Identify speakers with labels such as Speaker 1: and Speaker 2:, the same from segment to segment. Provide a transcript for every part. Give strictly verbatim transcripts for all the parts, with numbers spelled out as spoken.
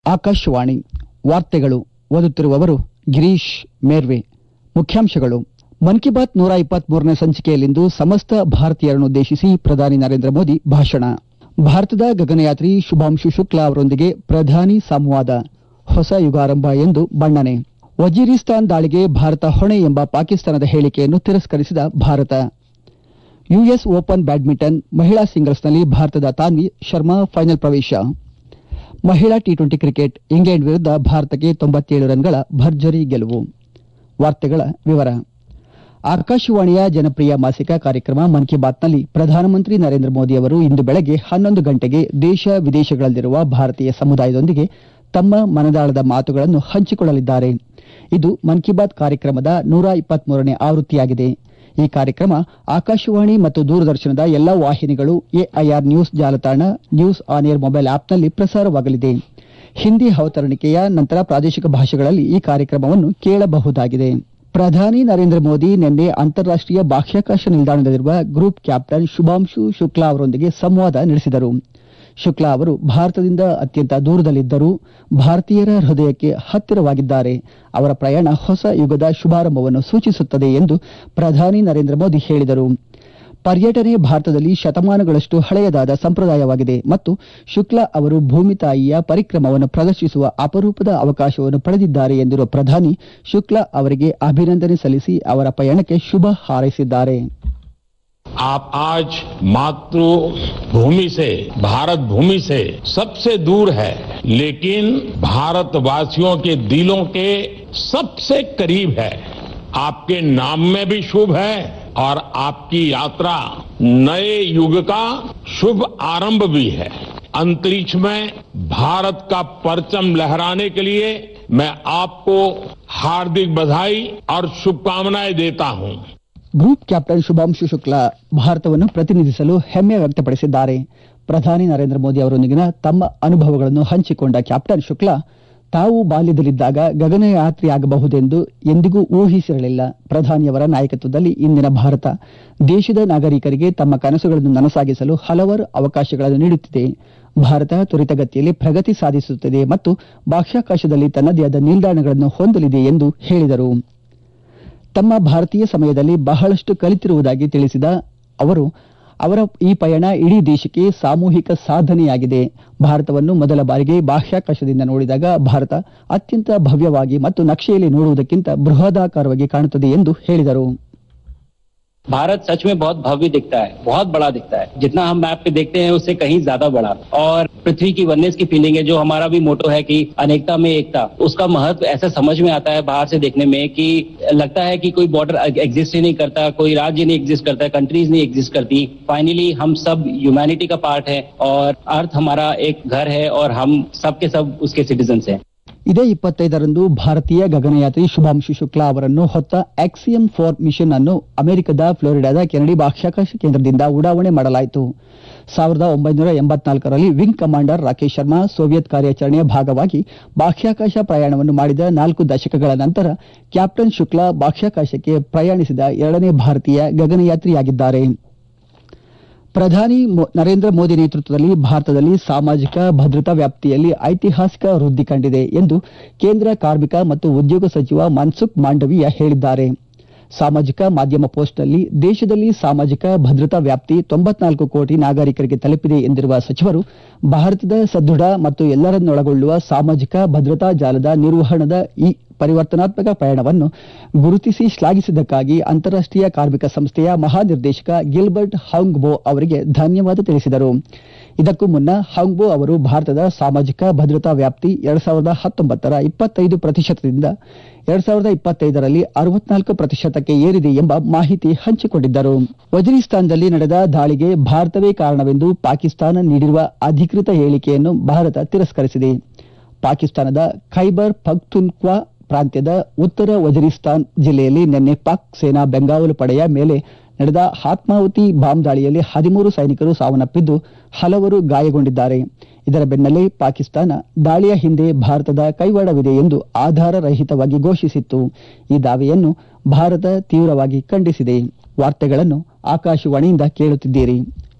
Speaker 1: ಆಕಾಶವಾಣಿ ವಾರ್ತೆಗಳು ಓದುತ್ತಿರುವವರು ಗಿರೀಶ್ ಮೇರ್ವೆ. ಮುಖ್ಯಾಂಶಗಳು. ಮನ್ ಕಿ ಬಾತ್ ನೂರ ಇಪ್ಪತ್ಮೂರನೇ ಸಂಚಿಕೆಯಲ್ಲಿಂದು ಸಮಸ್ತ ಭಾರತೀಯರನ್ನುದ್ದೇಶಿಸಿ ಪ್ರಧಾನಿ ನರೇಂದ್ರ ಮೋದಿ ಭಾಷಣ. ಭಾರತದ ಗಗನಯಾತ್ರಿ ಶುಭಾಂಶು ಶುಕ್ಲಾ ಅವರೊಂದಿಗೆ ಪ್ರಧಾನಿ ಸಂವಾದ. ಹೊಸ ಯುಗಾರಂಭ ಎಂದು ಬಣ್ಣನೆ. ವಜೀರಿಸ್ತಾನ್ ದಾಳಿಗೆ ಭಾರತ ಹೊಣೆ ಎಂಬ ಪಾಕಿಸ್ತಾನದ ಹೇಳಿಕೆಯನ್ನು ತಿರಸ್ಕರಿಸಿದ ಭಾರತ. ಯುಎಸ್ ಓಪನ್ ಬ್ಯಾಡ್ಮಿಂಟನ್ ಮಹಿಳಾ ಸಿಂಗಲ್ಸ್ನಲ್ಲಿ ಭಾರತದ ತಾನ್ವಿ ಶರ್ಮಾ ಫೈನಲ್ ಪ್ರವೇಶ. ಮಹಿಳಾ ಟಿ ಟ್ವೆಂಟಿ ಕ್ರಿಕೆಟ್ ಇಂಗ್ಲೆಂಡ್ ವಿರುದ್ಧ ಭಾರತಕ್ಕೆ ತೊಂಬತ್ತೇಳು ರನ್ಗಳ ಭರ್ಜರಿ ಗೆಲುವು. ವಾರ್ತೆಗಳ ವಿವರ. ಆಕಾಶವಾಣಿಯ ಜನಪ್ರಿಯ ಮಾಸಿಕ ಕಾರ್ಯಕ್ರಮ ಮನ್ ಕಿ ಬಾತ್ನಲ್ಲಿ ಪ್ರಧಾನಮಂತ್ರಿ ನರೇಂದ್ರ ಮೋದಿ ಅವರು ಇಂದು ಬೆಳಗ್ಗೆ ಹನ್ನೊಂದು ಗಂಟೆಗೆ ದೇಶ ವಿದೇಶಗಳಲ್ಲಿರುವ ಭಾರತೀಯ ಸಮುದಾಯದೊಂದಿಗೆ ತಮ್ಮ ಮನದಾಳದ ಮಾತುಗಳನ್ನು ಹಂಚಿಕೊಳ್ಳಲಿದ್ದಾರೆ. ಇದು ಮನ್ ಕಿ ಬಾತ್ ಕಾರ್ಯಕ್ರಮದ ನೂರ ಇಪ್ಪತ್ಮೂರನೇ ಆವೃತ್ತಿಯಾಗಿದೆ. ಈ ಕಾರ್ಯಕ್ರಮ ಆಕಾಶವಾಣಿ ಮತ್ತು ದೂರದರ್ಶನದ ಎಲ್ಲಾ ವಾಹಿನಿಗಳು, ಎಐಆರ್ ನ್ಯೂಸ್ ಜಾಲತಾಣ, ನ್ಯೂಸ್ ಆನ್ ಏರ್ ಮೊಬೈಲ್ ಆಪ್ನಲ್ಲಿ ಪ್ರಸಾರವಾಗಲಿದೆ. ಹಿಂದಿ ಅವತರಣಿಕೆಯ ನಂತರ ಪ್ರಾದೇಶಿಕ ಭಾಷೆಗಳಲ್ಲಿ ಈ ಕಾರ್ಯಕ್ರಮವನ್ನು ಕೇಳಬಹುದಾಗಿದೆ. ಪ್ರಧಾನಿ ನರೇಂದ್ರ ಮೋದಿ ನಿನ್ನೆ ಅಂತಾರಾಷ್ಟೀಯ ಬಾಹ್ಯಾಕಾಶ ನಿಲ್ದಾಣದಲ್ಲಿರುವ ಗ್ರೂಪ್ ಕ್ಯಾಪ್ಟನ್ ಶುಭಾಂಶು ಶುಕ್ಲಾ ಅವರೊಂದಿಗೆ ಸಂವಾದ ನಡೆಸಿದರು. ಶುಕ್ಲಾ ಅವರು ಭಾರತದಿಂದ ಅತ್ಯಂತ ದೂರದಲ್ಲಿದ್ದರೂ ಭಾರತೀಯರ ಹೃದಯಕ್ಕೆ ಹತ್ತಿರವಾಗಿದ್ದಾರೆ. ಅವರ ಪ್ರಯಾಣ ಹೊಸ ಯುಗದ ಶುಭಾರಂಭವನ್ನು ಸೂಚಿಸುತ್ತದೆ ಎಂದು ಪ್ರಧಾನಿ ನರೇಂದ್ರ ಮೋದಿ ಹೇಳಿದರು. ಪರ್ಯಟನೆ ಭಾರತದಲ್ಲಿ ಶತಮಾನಗಳಷ್ಟು ಹಳೆಯದಾದ ಸಂಪ್ರದಾಯವಾಗಿದೆ ಮತ್ತು ಶುಕ್ಲಾ ಅವರು ಭೂಮಿ ತಾಯಿಯ ಪರಿಕ್ರಮವನ್ನು ಪ್ರದರ್ಶಿಸುವ ಅಪರೂಪದ ಅವಕಾಶವನ್ನು ಪಡೆದಿದ್ದಾರೆ ಎಂದಿರುವ ಪ್ರಧಾನಿ ಶುಕ್ಲಾ ಅವರಿಗೆ ಅಭಿನಂದನೆ ಸಲ್ಲಿಸಿ ಅವರ ಪಯಣಕ್ಕೆ ಶುಭ ಹಾರೈಸಿದ್ದಾರೆ.
Speaker 2: आप आज मातृभूमि से, भारत भूमि से सबसे दूर है, लेकिन भारतवासियों के दिलों के सबसे करीब है. आपके नाम में भी शुभ है और आपकी यात्रा नए युग का शुभ आरंभ भी है. अंतरिक्ष में भारत का परचम लहराने के लिए मैं आपको हार्दिक बधाई और शुभकामनाएं देता हूं.
Speaker 1: ಗ್ರೂಪ್ ಕ್ಯಾಪ್ಟನ್ ಶುಭಾಂಶು ಶುಕ್ಲಾ ಭಾರತವನ್ನು ಪ್ರತಿನಿಧಿಸಲು ಹೆಮ್ಮೆ ವ್ಯಕ್ತಪಡಿಸಿದ್ದಾರೆ. ಪ್ರಧಾನಿ ನರೇಂದ್ರ ಮೋದಿ ಅವರೊಂದಿಗಿನ ತಮ್ಮ ಅನುಭವಗಳನ್ನು ಹಂಚಿಕೊಂಡ ಕ್ಯಾಪ್ಟನ್ ಶುಕ್ಲಾ, ತಾವು ಬಾಲ್ಯದಲ್ಲಿದ್ದಾಗ ಗಗನಯಾತ್ರಿಯಾಗಬಹುದೆಂದು ಎಂದಿಗೂ ಊಹಿಸಿರಲಿಲ್ಲ. ಪ್ರಧಾನಿಯವರ ನಾಯಕತ್ವದಲ್ಲಿ ಇಂದಿನ ಭಾರತ ದೇಶದ ನಾಗರಿಕರಿಗೆ ತಮ್ಮ ಕನಸುಗಳನ್ನು ನನಸಾಗಿಸಲು ಹಲವಾರು ಅವಕಾಶಗಳನ್ನು ನೀಡುತ್ತಿದೆ. ಭಾರತ ತ್ವರಿತಗತಿಯಲ್ಲಿ ಪ್ರಗತಿ ಸಾಧಿಸುತ್ತಿದೆ ಮತ್ತು ಬಾಹ್ಯಾಕಾಶದಲ್ಲಿ ತನ್ನದೇ ಆದ ನಿಲ್ದಾಣಗಳನ್ನು ಹೊಂದಲಿದೆ ಎಂದು ಹೇಳಿದರು. ತಮ್ಮ ಭಾರತೀಯ ಸಮಯದಲ್ಲಿ ಬಹಳಷ್ಟು ಕಲಿತಿರುವುದಾಗಿ ತಿಳಿಸಿದ ಅವರು, ಅವರ ಈ ಪಯಣ ಇಡೀ ದೇಶಕ್ಕೆ ಸಾಮೂಹಿಕ ಸಾಧನೆಯಾಗಿದೆ. ಭಾರತವನ್ನು ಮೊದಲ ಬಾರಿಗೆ ಬಾಹ್ಯಾಕಾಶದಿಂದ ನೋಡಿದಾಗ ಭಾರತ ಅತ್ಯಂತ ಭವ್ಯವಾಗಿ ಮತ್ತು ನಕ್ಷೆಯಲ್ಲಿ ನೋಡುವುದಕ್ಕಿಂತ ಬೃಹದಾಕಾರವಾಗಿ ಕಾಣುತ್ತದೆ ಎಂದು ಹೇಳಿದರು.
Speaker 3: भारत सच में बहुत भव्य दिखता है, बहुत बड़ा दिखता है. जितना हम मैप पे देखते हैं उससे कहीं ज्यादा बड़ा. और पृथ्वी की वननेस की फीलिंग है, जो हमारा भी मोटो है कि अनेकता में एकता, उसका महत्व ऐसा समझ में आता है बाहर से देखने में कि लगता है कि कोई बॉर्डर एग्जिस्ट ही नहीं करता, कोई राज्य नहीं एग्जिस्ट करता, कंट्रीज नहीं एग्जिस्ट करती. फाइनली हम सब ह्यूमैनिटी का पार्ट है और अर्थ हमारा एक घर है और हम सब के सब उसके सिटीजन्स हैं.
Speaker 1: ಇದೇ ಇಪ್ಪತ್ತೈದರಂದು ಭಾರತೀಯ ಗಗನಯಾತ್ರಿ ಶುಭಾಂಶು ಶುಕ್ಲಾ ಅವರನ್ನು ಹೊತ್ತ ಆಕ್ಸಿಯಂ ಫೋರ್ ಮಿಷನ್ ಅನ್ನು ಅಮೆರಿಕದ ಫ್ಲೋರಿಡಾದ ಕೆನಡಿ ಬಾಹ್ಯಾಕಾಶ ಕೇಂದ್ರದಿಂದ ಉಡಾವಣೆ ಮಾಡಲಾಯಿತು. ಸಾವಿರದ ಒಂಬೈನೂರ ಎಂಬತ್ನಾಲ್ಕರಲ್ಲಿ wing commander Rakesh Sharma Soviet ಕಾರ್ಯಾಚರಣೆಯ ಭಾಗವಾಗಿ ಬಾಹ್ಯಾಕಾಶ ಪ್ರಯಾಣವನ್ನು ಮಾಡಿದ ನಾಲ್ಕು ದಶಕಗಳ ನಂತರ ಕ್ಯಾಪ್ಟನ್ ಶುಕ್ಲಾ ಬಾಹ್ಯಾಕಾಶಕ್ಕೆ ಪ್ರಯಾಣಿಸಿದ ಎರಡನೇ ಭಾರತೀಯ ಗಗನಯಾತ್ರಿಯಾಗಿದ್ದಾರೆ. ಪ್ರಧಾನಿ ನರೇಂದ್ರ ಮೋದಿ ನೇತೃತ್ವದಲ್ಲಿ ಭಾರತದಲ್ಲಿ ಸಾಮಾಜಿಕ ಭದ್ರತಾ ವ್ಯಾಪ್ತಿಯಲ್ಲಿ ಐತಿಹಾಸಿಕ ವೃದ್ಧಿ ಕಂಡಿದೆ ಎಂದು ಕೇಂದ್ರ ಕಾರ್ಮಿಕ ಮತ್ತು ಉದ್ಯೋಗ ಸಚಿವ ಮನ್ಸುಖ್ ಮಾಂಡವೀಯ ಹೇಳಿದ್ದಾರೆ. ಸಾಮಾಜಿಕ ಮಾಧ್ಯಮ ಪೋಸ್ಟ್ನಲ್ಲಿ ದೇಶದಲ್ಲಿ ಸಾಮಾಜಿಕ ಭದ್ರತಾ ವ್ಯಾಪ್ತಿ ತೊಂಬತ್ನಾಲ್ಕು ಕೋಟಿ ನಾಗರಿಕರಿಗೆ ತಲುಪಿದೆ ಎಂದಿರುವ ಸಚಿವರು, ಭಾರತದ ಸದೃಢ ಮತ್ತು ಎಲ್ಲರನ್ನೊಳಗೊಳ್ಳುವ ಸಾಮಾಜಿಕ ಭದ್ರತಾ ಜಾಲದ ನಿರ್ವಹಣದ ಈ ಪರಿವರ್ತನಾತ್ಮಕ ಪಯಣವನ್ನು ಗುರುತಿಸಿ ಶ್ಲಾಘಿಸಿದ್ದಕ್ಕಾಗಿ ಅಂತಾರಾಷ್ಟೀಯ ಕಾರ್ಮಿಕ ಸಂಸ್ಥೆಯ ಮಹಾನಿರ್ದೇಶಕ ಗಿಲ್ಬರ್ಟ್ ಹೌಂಗ್ಬೋ ಅವರಿಗೆ ಧನ್ಯವಾದ ತಿಳಿಸಿದರು. ಇದಕ್ಕೂ ಮುನ್ನ ಹೌಂಗ್ಬೋ ಅವರು ಭಾರತದ ಸಾಮಾಜಿಕ ಭದ್ರತಾ ವ್ಯಾಪ್ತಿ ಎರಡ್ ಸಾವಿರದ ಹತ್ತೊಂಬತ್ತರ ಇಪ್ಪತ್ತೈದು ಪ್ರತಿಶತದಿಂದ ಎರಡ್ ಸಾವಿರದ ಇಪ್ಪತ್ತೈದರಲ್ಲಿ ಅರವತ್ನಾಲ್ಕು ಪ್ರತಿಶತಕ್ಕೆ ಏರಿದೆ ಎಂಬ ಮಾಹಿತಿ ಹಂಚಿಕೊಂಡಿದ್ದರು. ವಜೀರಿಸ್ತಾನದಲ್ಲಿ ನಡೆದ ದಾಳಿಗೆ ಭಾರತವೇ ಕಾರಣವೆಂದು ಪಾಕಿಸ್ತಾನ ನೀಡಿರುವ ಅಧಿಕೃತ ಹೇಳಿಕೆಯನ್ನು ಭಾರತ ತಿರಸ್ಕರಿಸಿದೆ. ಪಾಕಿಸ್ತಾನದ ಖೈಬರ್ ಪಖ್ತೂನ್ಖ್ವಾ ಪ್ರಾಂತ್ಯದ ಉತ್ತರ ವಜೀರಿಸ್ತಾನ್ ಜಿಲ್ಲೆಯಲ್ಲಿ ನಿನ್ನೆ ಪಾಕ್ ಸೇನಾ ಬೆಂಗಾವಲು ಪಡೆಯ ಮೇಲೆ ನಡೆದ ಆತ್ಮಾಹುತಿ ಬಾಂಬ್ ದಾಳಿಯಲ್ಲಿ ಹದಿಮೂರು ಸೈನಿಕರು ಸಾವನ್ನಪ್ಪಿದ್ದು ಹಲವರು ಗಾಯಗೊಂಡಿದ್ದಾರೆ. ಇದರ ಬೆನ್ನಲ್ಲೇ ಪಾಕಿಸ್ತಾನ ದಾಳಿಯ ಹಿಂದೆ ಭಾರತದ ಕೈವಾಡವಿದೆ ಎಂದು ಆಧಾರರಹಿತವಾಗಿ ಘೋಷಿಸಿತ್ತು. ಈ ದಾವೆಯನ್ನು ಭಾರತ ತೀವ್ರವಾಗಿ ಖಂಡಿಸಿದೆ. ವಾರ್ತೆಗಳನ್ನು ಆಕಾಶವಾಣಿಯಿಂದ ಕೇಳುತ್ತಿದ್ದೀರಿ.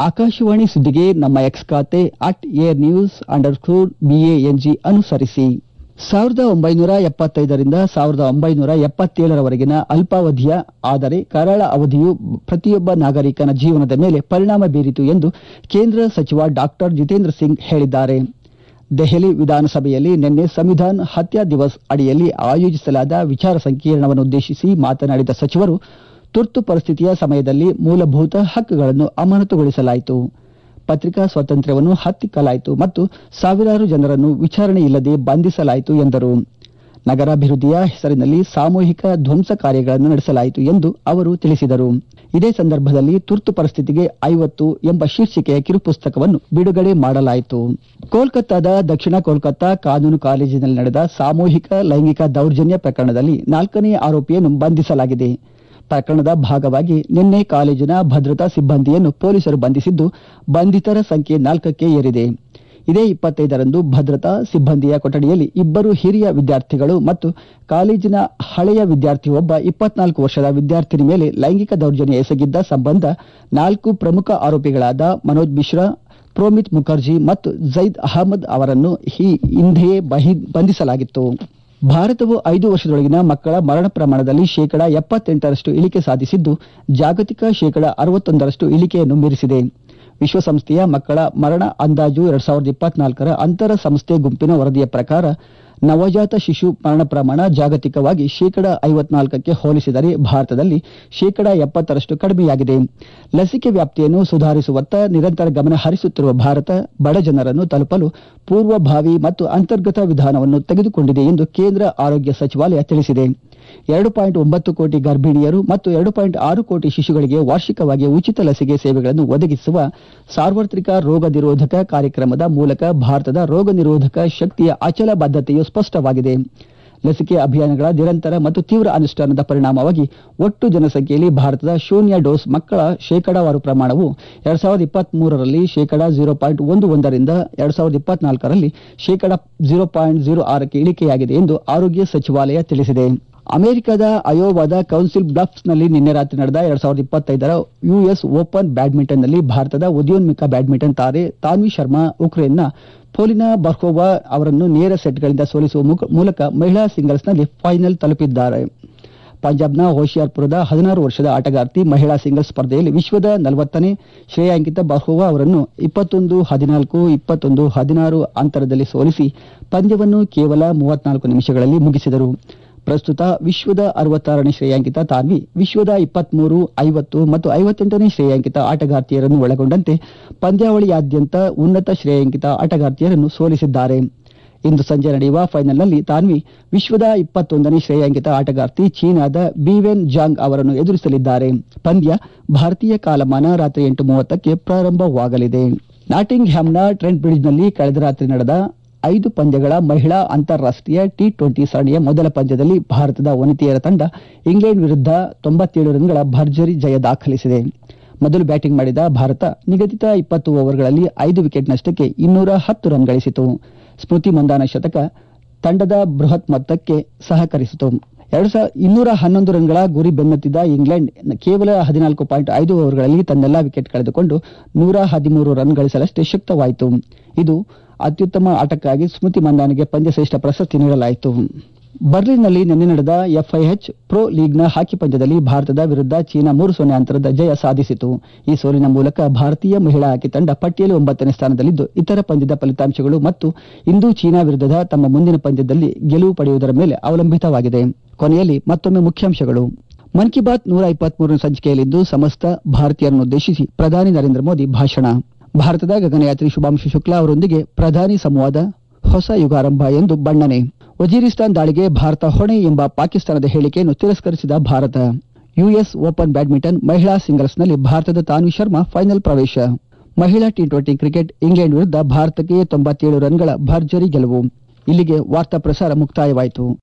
Speaker 1: ಆಕಾಶವಾಣಿ ಸುದ್ದಿಗೆ ನಮ್ಮ ಎಕ್ಸ್ ಖಾತೆ at air news under score B A N G ಅನುಸರಿಸಿ. ಸಾವಿರದ ಒಂಬೈನೂರ ಎಪ್ಪತ್ತೈದರಿಂದ ಸಾವಿರದ ಒಂಬೈನೂರ ಎಪ್ಪತ್ತೇಳರವರೆಗಿನ ಅಲ್ಪಾವಧಿಯ ಆದರೆ ಕರಾಳ ಅವಧಿಯು ಪ್ರತಿಯೊಬ್ಬ ನಾಗರಿಕನ ಜೀವನದ ಮೇಲೆ ಪರಿಣಾಮ ಬೀರಿತು ಎಂದು ಕೇಂದ್ರ ಸಚಿವ ಡಾಕ್ಟರ್ ಜಿತೇಂದ್ರ ಸಿಂಗ್ ಹೇಳಿದ್ದಾರೆ. ದೆಹಲಿ ವಿಧಾನಸಭೆಯಲ್ಲಿ ನಿನ್ನೆ ಸಂವಿಧಾನ ಹತ್ಯಾ ದಿವಸ್ ಅಡಿಯಲ್ಲಿ ಆಯೋಜಿಸಲಾದ ವಿಚಾರ ಸಂಕಿರಣವನ್ನುದ್ದೇಶಿಸಿ ಮಾತನಾಡಿದ ಸಚಿವರು, ತುರ್ತು ಪರಿಸ್ಥಿತಿಯ ಸಮಯದಲ್ಲಿ ಮೂಲಭೂತ ಹಕ್ಕುಗಳನ್ನು ಅಮಾನತುಗೊಳಿಸಲಾಯಿತು, ಪತ್ರಿಕಾ ಸ್ವಾತಂತ್ರ್ಯವನ್ನು ಹತ್ತಿಕ್ಕಲಾಯಿತು ಮತ್ತು ಸಾವಿರಾರು ಜನರನ್ನು ವಿಚಾರಣೆಯಿಲ್ಲದೆ ಬಂಧಿಸಲಾಯಿತು ಎಂದರು. ನಗರಾಭಿವೃದ್ಧಿಯ ಹೆಸರಿನಲ್ಲಿ ಸಾಮೂಹಿಕ ಧ್ವಂಸ ಕಾರ್ಯಗಳನ್ನು ನಡೆಸಲಾಯಿತು ಎಂದು ಅವರು ತಿಳಿಸಿದರು. ಇದೇ ಸಂದರ್ಭದಲ್ಲಿ ತುರ್ತು ಪರಿಸ್ಥಿತಿಗೆ ಐವತ್ತು ಎಂಬ ಶೀರ್ಷಿಕೆಯ ಕಿರುಪುಸ್ತಕವನ್ನು ಬಿಡುಗಡೆ ಮಾಡಲಾಯಿತು. ಕೋಲ್ಕತ್ತಾದ ದಕ್ಷಿಣ ಕೋಲ್ಕತ್ತಾ ಕಾನೂನು ಕಾಲೇಜಿನಲ್ಲಿ ನಡೆದ ಸಾಮೂಹಿಕ ಲೈಂಗಿಕ ದೌರ್ಜನ್ಯ ಪ್ರಕರಣದಲ್ಲಿ ನಾಲ್ಕನೇ ಆರೋಪಿಯನ್ನು ಬಂಧಿಸಲಾಗಿದೆ. ಪ್ರಕರಣದ ಭಾಗವಾಗಿ ನಿನ್ನೆ ಕಾಲೇಜಿನ ಭದ್ರತಾ ಸಿಬ್ಬಂದಿಯನ್ನು ಪೊಲೀಸರು ಬಂಧಿಸಿದ್ದು, ಬಂಧಿತರ ಸಂಖ್ಯೆ ನಾಲ್ಕಕ್ಕೆ ಏರಿದೆ. ಇದೇ ಇಪ್ಪತ್ತೈದರಂದು ಭದ್ರತಾ ಸಿಬ್ಬಂದಿಯ ಕೊಠಡಿಯಲ್ಲಿ ಇಬ್ಬರು ಹಿರಿಯ ವಿದ್ಯಾರ್ಥಿಗಳು ಮತ್ತು ಕಾಲೇಜಿನ ಹಳೆಯ ವಿದ್ಯಾರ್ಥಿಯೊಬ್ಬ ಇಪ್ಪತ್ನಾಲ್ಕು ವರ್ಷದ ವಿದ್ಯಾರ್ಥಿನಿ ಮೇಲೆ ಲೈಂಗಿಕ ದೌರ್ಜನ್ಯ ಎಸಗಿದ್ದ ಸಂಬಂಧ ನಾಲ್ಕು ಪ್ರಮುಖ ಆರೋಪಿಗಳಾದ ಮನೋಜ್ ಮಿಶ್ರಾ, ಪ್ರೋಮಿತ್ ಮುಖರ್ಜಿ ಮತ್ತು ಜೈದ್ ಅಹಮದ್ ಅವರನ್ನು ಈ ಹಿಂದೆಯೇ ಬಂಧಿಸಲಾಗಿತ್ತು. ಭಾರತವು ಐದು ವರ್ಷದೊಳಗಿನ ಮಕ್ಕಳ ಮರಣ ಪ್ರಮಾಣದಲ್ಲಿ ಶೇಕಡಾ ಎಪ್ಪತ್ತೆಂಟರಷ್ಟು ಇಳಿಕೆ ಸಾಧಿಸಿದ್ದು, ಜಾಗತಿಕ ಶೇಕಡಾ ಅರವತ್ತೊಂದರಷ್ಟು ಇಳಿಕೆಯನ್ನು ಮೀರಿಸಿದೆ. ವಿಶ್ವಸಂಸ್ಥೆಯ ಮಕ್ಕಳ ಮರಣ ಅಂದಾಜು ಎರಡ್ ಸಾವಿರದ ಇಪ್ಪತ್ನಾಲ್ಕರ ಅಂತರ ಸಂಸ್ಥೆ ಗುಂಪಿನ ವರದಿಯ ಪ್ರಕಾರ ನವಜಾತ ಶಿಶು ಮರಣ ಪ್ರಮಾಣ ಜಾಗತಿಕವಾಗಿ ಶೇಕಡಾ ಐವತ್ನಾಲ್ಕಕ್ಕೆ ಹೋಲಿಸಿದರೆ ಭಾರತದಲ್ಲಿ ಶೇಕಡಾ ಎಪ್ಪತ್ತರಷ್ಟು ಕಡಿಮೆಯಾಗಿದೆ. ಲಸಿಕೆ ವ್ಯಾಪ್ತಿಯನ್ನು ಸುಧಾರಿಸುವತ್ತ ನಿರಂತರ ಗಮನ ಹರಿಸುತ್ತಿರುವ ಭಾರತ ಬಡ ಜನರನ್ನು ತಲುಪಲು ಪೂರ್ವಭಾವಿ ಮತ್ತು ಅಂತರ್ಗತ ವಿಧಾನವನ್ನು ತೆಗೆದುಕೊಂಡಿದೆ ಎಂದು ಕೇಂದ್ರ ಆರೋಗ್ಯ ಸಚಿವಾಲಯ ತಿಳಿಸಿದೆ. ಎರಡು ಪಾಯಿಂಟ್ ಒಂಬತ್ತು ಕೋಟಿ ಗರ್ಭಿಣಿಯರು ಮತ್ತು ಎರಡು ಪಾಯಿಂಟ್ ಆರು ಕೋಟಿ ಶಿಶುಗಳಿಗೆ ವಾರ್ಷಿಕವಾಗಿ ಉಚಿತ ಲಸಿಕೆ ಸೇವೆಗಳನ್ನು ಒದಗಿಸುವ ಸಾರ್ವತ್ರಿಕ ರೋಗ ನಿರೋಧಕ ಕಾರ್ಯಕ್ರಮದ ಮೂಲಕ ಭಾರತದ ರೋಗ ನಿರೋಧಕ ಶಕ್ತಿಯ ಅಚಲ ಬದ್ಧತೆಯು ಸ್ಪಷ್ಟವಾಗಿದೆ. ಲಸಿಕೆ ಅಭಿಯಾನಗಳ ನಿರಂತರ ಮತ್ತು ತೀವ್ರ ಅನುಷ್ಠಾನದ ಪರಿಣಾಮವಾಗಿ ಒಟ್ಟು ಜನಸಂಖ್ಯೆಯಲ್ಲಿ ಭಾರತದ ಶೂನ್ಯ ಡೋಸ್ ಮಕ್ಕಳ ಶೇಕಡಾವಾರು ಪ್ರಮಾಣವು ಎರಡ್ ಸಾವಿರದ ಇಪ್ಪತ್ತ್ ಮೂರರಲ್ಲಿ ಶೇಕಡಾ ಜೀರೋ ಪಾಯಿಂಟ್ ಒಂದು ಒಂದರಿಂದ ಎರಡ್ ಸಾವಿರದ ಇಪ್ಪತ್ನಾಲ್ಕರಲ್ಲಿ ಶೇಕಡಾ ಜೀರೋ ಪಾಯಿಂಟ್ ಜೀರೋ ಆರಕ್ಕೆ ಇಳಿಕೆಯಾಗಿದೆ ಎಂದು ಆರೋಗ್ಯ ಸಚಿವಾಲಯ ತಿಳಿಸಿದೆ. ಅಮೆರಿಕದ ಅಯೋವಾದ ಕೌನ್ಸಿಲ್ ಬ್ಲಫ್ಸ್ನಲ್ಲಿ ನಿನ್ನೆ ರಾತ್ರಿ ನಡೆದ ಎರಡ್ ಸಾವಿರದ ಇಪ್ಪತ್ತೈದರ ಯುಎಸ್ ಓಪನ್ ಬ್ಯಾಡ್ಮಿಂಟನ್ನಲ್ಲಿ ಭಾರತದ ಉದಯೋನ್ಮುಖ ಬ್ಯಾಡ್ಮಿಂಟನ್ ತಾರೆ ತಾನ್ವಿ ಶರ್ಮಾ ಉಕ್ರೇನ್ನ ಪೋಲಿನಾ ಬರ್ಕೋವಾ ಅವರನ್ನು ನೇರ ಸೆಟ್ಗಳಿಂದ ಸೋಲಿಸುವ ಮೂಲಕ ಮಹಿಳಾ ಸಿಂಗಲ್ಸ್ನಲ್ಲಿ ಫೈನಲ್ ತಲುಪಿದ್ದಾರೆ. ಪಂಜಾಬ್ನ ಹೋಶಿಯಾರ್ಪುರದ ಹದಿನಾರು ವರ್ಷದ ಆಟಗಾರ್ತಿ ಮಹಿಳಾ ಸಿಂಗಲ್ಸ್ ಸ್ಪರ್ಧೆಯಲ್ಲಿ ವಿಶ್ವದ ನಲವತ್ತನೇ ಶ್ರೇಯಾಂಕಿತ ಬರ್ಕೋವಾ ಅವರನ್ನು ಇಪ್ಪತ್ತೊಂದು ಹದಿನಾಲ್ಕು ಇಪ್ಪತ್ತೊಂದು ಹದಿನಾರು ಅಂತರದಲ್ಲಿ ಸೋಲಿಸಿ ಪಂದ್ಯವನ್ನು ಕೇವಲ ಮೂವತ್ನಾಲ್ಕು ನಿಮಿಷಗಳಲ್ಲಿ ಮುಗಿಸಿದರು. ಪ್ರಸ್ತುತ ವಿಶ್ವದ ಅರವತ್ತಾರನೇ ಶ್ರೇಯಾಂಕಿತ ತಾನ್ವಿ ವಿಶ್ವದ ಇಪ್ಪತ್ಮೂರು ಐವತ್ತು ಮತ್ತು ಐವತ್ತೆಂಟನೇ ಶ್ರೇಯಾಂಕಿತ ಆಟಗಾರ್ತಿಯರನ್ನು ಒಳಗೊಂಡಂತೆ ಪಂದ್ಯಾವಳಿಯಾದ್ಯಂತ ಉನ್ನತ ಶ್ರೇಯಾಂಕಿತ ಆಟಗಾರ್ತಿಯರನ್ನು ಸೋಲಿಸಿದ್ದಾರೆ. ಇಂದು ಸಂಜೆ ನಡೆಯುವ ಫೈನಲ್ನಲ್ಲಿ ತಾನ್ವಿ ವಿಶ್ವದ ಇಪ್ಪತ್ತೊಂದನೇ ಶ್ರೇಯಾಂಕಿತ ಆಟಗಾರ್ತಿ ಚೀನಾದ ಬಿವೆನ್ ಜಾಂಗ್ ಅವರನ್ನು ಎದುರಿಸಲಿದ್ದಾರೆ. ಪಂದ್ಯ ಭಾರತೀಯ ಕಾಲಮಾನ ರಾತ್ರಿ ಎಂಟು ಮೂವತ್ತಕ್ಕೆ ಪ್ರಾರಂಭವಾಗಲಿದೆ. ನಾಟಿಂಗ್ ಹ್ಯಾಮ್ನ ಟ್ರೆಂಟ್ ಬ್ರಿಡ್ಜ್ನಲ್ಲಿ ಕಳೆದ ರಾತ್ರಿ ನಡೆದ ಐದು ಪಂದ್ಯಗಳ ಮಹಿಳಾ ಅಂತಾರಾಷ್ಟೀಯ ಟಿ ಟ್ವೆಂಟಿ ಸರಣಿಯ ಮೊದಲ ಪಂದ್ಯದಲ್ಲಿ ಭಾರತದ ವನಿತೆಯರ ತಂಡ ಇಂಗ್ಲೆಂಡ್ ವಿರುದ್ಧ ತೊಂಬತ್ತೇಳು ರನ್ಗಳ ಭರ್ಜರಿ ಜಯ ದಾಖಲಿಸಿದೆ. ಮೊದಲು ಬ್ಯಾಟಿಂಗ್ ಮಾಡಿದ ಭಾರತ ನಿಗದಿತ ಇಪ್ಪತ್ತು ಓವರ್ಗಳಲ್ಲಿ ಐದು ವಿಕೆಟ್ ನಷ್ಟಕ್ಕೆ ಇನ್ನೂರ ಹತ್ತು ರನ್ ಗಳಿಸಿತು. ಸ್ಮೃತಿ ಮಂದಾನ ಶತಕ ತಂಡದ ಬೃಹತ್ ಮೊತ್ತಕ್ಕೆ ಸಹಕರಿಸಿತು. ಎರಡು ಸಾವಿರದ ಇನ್ನೂರ ಹನ್ನೊಂದು ರನ್ಗಳ ಗುರಿ ಬೆನ್ನತ್ತಿದ್ದ ಇಂಗ್ಲೆಂಡ್ ಕೇವಲ ಹದಿನಾಲ್ಕು ಪಾಯಿಂಟ್ ಐದು ಓವರ್ಗಳಲ್ಲಿ ತನ್ನೆಲ್ಲಾ ವಿಕೆಟ್ ಕಳೆದುಕೊಂಡು ನೂರ ಹದಿಮೂರು ರನ್ ಗಳಿಸಲಷ್ಟೇ ಶಕ್ತವಾಯಿತು. ಇದು ಅತ್ಯುತ್ತಮ ಆಟಕ್ಕಾಗಿ ಸ್ಮೃತಿ ಮಂದಾನಿಗೆ ಪಂದ್ಯಶ್ರೇಷ್ಠ ಪ್ರಶಸ್ತಿ ನೀಡಲಾಯಿತು. ಬರ್ಲಿನ್ನಲ್ಲಿ ನಿನ್ನೆ ನಡೆದ ಎಫ್ಐಎಚ್ ಪ್ರೊ ಲೀಗ್ನ ಹಾಕಿ ಪಂದ್ಯದಲ್ಲಿ ಭಾರತದ ವಿರುದ್ಧ ಚೀನಾ ಮೂರು ಸೊನ್ನೆ ಅಂತರದ ಜಯ ಸಾಧಿಸಿತು. ಈ ಸೋಲಿನ ಮೂಲಕ ಭಾರತೀಯ ಮಹಿಳಾ ಹಾಕಿ ತಂಡ ಪಟ್ಟಿಯಲ್ಲಿ ಒಂಬತ್ತನೇ ಸ್ಥಾನದಲ್ಲಿದ್ದು, ಇತರ ಪಂದ್ಯದ ಫಲಿತಾಂಶಗಳು ಮತ್ತು ಇಂದು ಚೀನಾ ವಿರುದ್ಧದ ತಮ್ಮ ಮುಂದಿನ ಪಂದ್ಯದಲ್ಲಿ ಗೆಲುವು ಪಡೆಯುವುದರ ಮೇಲೆ ಅವಲಂಬಿತವಾಗಿದೆ. ಕೊನೆಯಲ್ಲಿ ಮತ್ತೊಮ್ಮೆ ಮುಖ್ಯಾಂಶಗಳು. ಮನ್ ಕಿ ಬಾತ್ ನೂರ ಇಪ್ಪತ್ಮೂರನೇ ಸಂಚಿಕೆಯಲ್ಲಿಂದು ಸಮಸ್ತ ಭಾರತೀಯರನ್ನುದ್ದೇಶಿಸಿ ಪ್ರಧಾನಿ ನರೇಂದ್ರ ಮೋದಿ ಭಾಷಣ. ಭಾರತದ ಗಗನಯಾತ್ರಿ ಶುಭಾಂಶು ಶುಕ್ಲಾ ಅವರೊಂದಿಗೆ ಪ್ರಧಾನಿ ಸಂವಾದ, ಹೊಸ ಯುಗಾರಂಭ ಎಂದು ಬಣ್ಣನೆ. ವಜೀರಿಸ್ತಾನ್ ದಾಳಿಗೆ ಭಾರತ ಹೊಣೆ ಎಂಬ ಪಾಕಿಸ್ತಾನದ ಹೇಳಿಕೆಯನ್ನು ತಿರಸ್ಕರಿಸಿದ ಭಾರತ. ಯುಎಸ್ ಓಪನ್ ಬ್ಯಾಡ್ಮಿಂಟನ್ ಮಹಿಳಾ ಸಿಂಗಲ್ಸ್ನಲ್ಲಿ ಭಾರತದ ತಾನ್ವಿ ಶರ್ಮಾ ಫೈನಲ್ ಪ್ರವೇಶ. ಮಹಿಳಾ ಟಿ ಟ್ವೆಂಟಿ ಕ್ರಿಕೆಟ್ ಇಂಗ್ಲೆಂಡ್ ವಿರುದ್ಧ ಭಾರತಕ್ಕೆ ತೊಂಬತ್ತೇಳು ರನ್ಗಳ ಭರ್ಜರಿ ಗೆಲುವು. ಇಲ್ಲಿಗೆ ವಾರ್ತಾ ಪ್ರಸಾರ ಮುಕ್ತಾಯವಾಯಿತು.